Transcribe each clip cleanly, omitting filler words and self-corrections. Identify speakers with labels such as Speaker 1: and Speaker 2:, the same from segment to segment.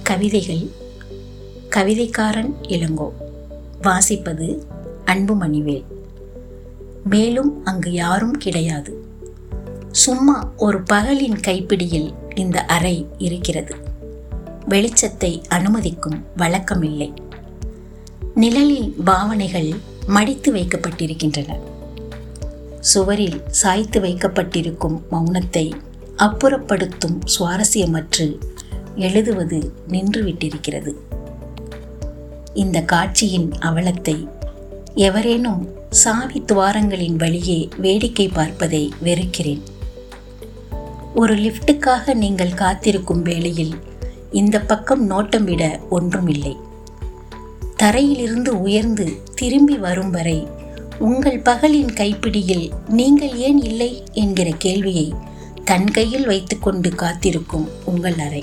Speaker 1: கவிதைகள் கவிதைக்காரன் இளங்கோ. வாசிப்பது அன்புமணிவேல். மேலும் அங்கு யாரும் கிடையாது. சும்மா ஒரு பகலின் கைப்பிடியில் இந்த அறை இருக்கிறது. வெளிச்சத்தை அனுமதிக்கும் வழக்கமில்லை. நிழலில் பாவனைகள் மடித்து வைக்கப்பட்டிருக்கின்றன. சுவரில் சாய்த்து வைக்கப்பட்டிருக்கும் மௌனத்தை அப்புறப்படுத்தும் சுவாரஸ்யமற்று எழுதுவது நின்றுவிட்டிருக்கிறது. இந்த காட்சியின் அவலத்தை எவரேனும் சாவி துவாரங்களின் வழியே வேடிக்கை பார்ப்பதை வெறுக்கிறேன். ஒரு லிஃப்ட்டுக்காக நீங்கள் காத்திருக்கும் வேளையில் இந்த பக்கம் நோட்டம் விட ஒன்றுமில்லை. தரையிலிருந்து உயர்ந்து திரும்பி வரும் வரை உங்கள் பகலின் கைப்பிடியில் நீங்கள் ஏன் இல்லை என்கிற கேள்வியை தன் கையில் வைத்துக்கொண்டு காத்திருக்கும் உங்கள் அறை.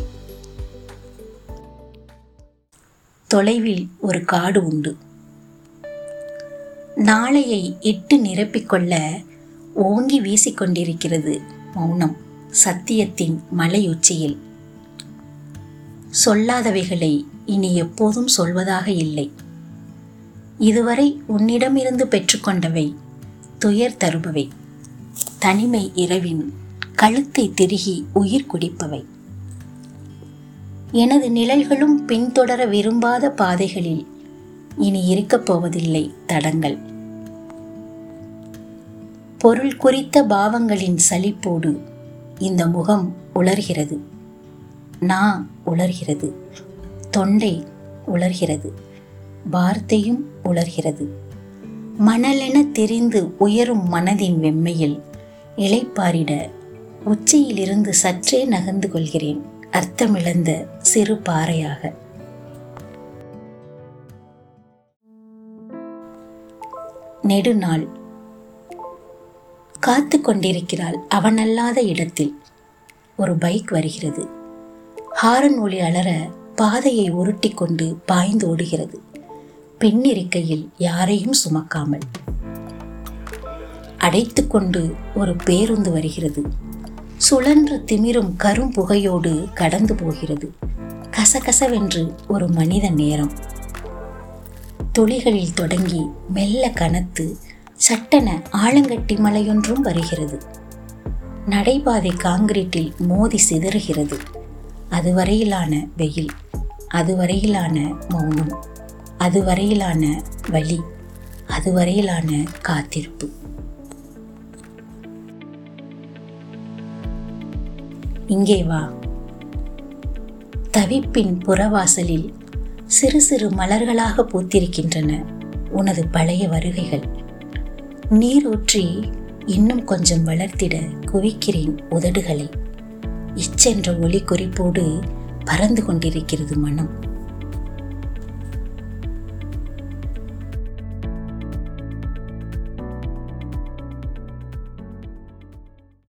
Speaker 1: தொலைவில் ஒரு காடு உண்டு. நாளையை இட்டு நிரப்பிக்கொள்ள ஓங்கி வீசிக்கொண்டிருக்கிறது மௌனம் சத்தியத்தின் மலையுச்சியில். சொல்லாதவைகளை இனி எப்போதும் சொல்வதாக இல்லை. இதுவரை உன்னிடமிருந்து பெற்றுக்கொண்டவை துயர் தருபவை. தனிமை இரவின் கழுத்தை திருகி உயிர் குடிப்பவை. எனது நிழல்களும் பின்தொடர விரும்பாத பாதைகளில் இனி இருக்கப் போவதில்லை தடங்கள். பொருள் குறித்த பாவங்களின் சலிப்போடு இந்த முகம் உலர்கிறது. நா உலர்கிறது. தொண்டை உலர்கிறது. வார்த்தையும் உலர்கிறது. மணலென தெரிந்து உயரும் மனதின் வெம்மையில் இளைப்பாரிட உச்சியிலிருந்து சற்றே நகர்ந்து கொள்கிறேன், அர்த்தமிழந்த சிறு பாறையாக. நெடுநாள் காத்து கொண்டிருக்கிறாள் அவனல்லாத இடத்தில். ஒரு பைக் வருகிறது. ஹாரன் ஒலி அலற பாதையை உருட்டி கொண்டு பாய்ந்து ஓடுகிறது. பின்னிருக்கையில் யாரையும் சுமக்காமல். அடைத்து கொண்டு ஒரு பேருந்து வருகிறது. சுழன்று திமிரும் கரும்புகையோடு கடந்து போகிறது. கசகசவென்று ஒரு மனித நேரம். துளிகளில் தொடங்கி மெல்ல கனத்து சட்டென ஆலங்கட்டி மலையொன்றும் வருகிறது. நடைபாதை காங்கிரீட்டில் மோதி சிதறுகிறது. அதுவரையிலான வெயில், அதுவரையிலான மௌனம், அதுவரையிலான வலி, அதுவரையிலான காத்திருப்பு. இங்கே வா. தவிப்பின் புறவாசலில் சிறு சிறு மலர்களாக பூத்திருக்கின்றன உனது பழைய வருகைகள். நீரூற்றி இன்னும் கொஞ்சம் வளர்த்திட குவிக்கிறேன் உதடுகளை. இச்சென்ற ஒளி குறிப்போடு பறந்து கொண்டிருக்கிறது மனம்.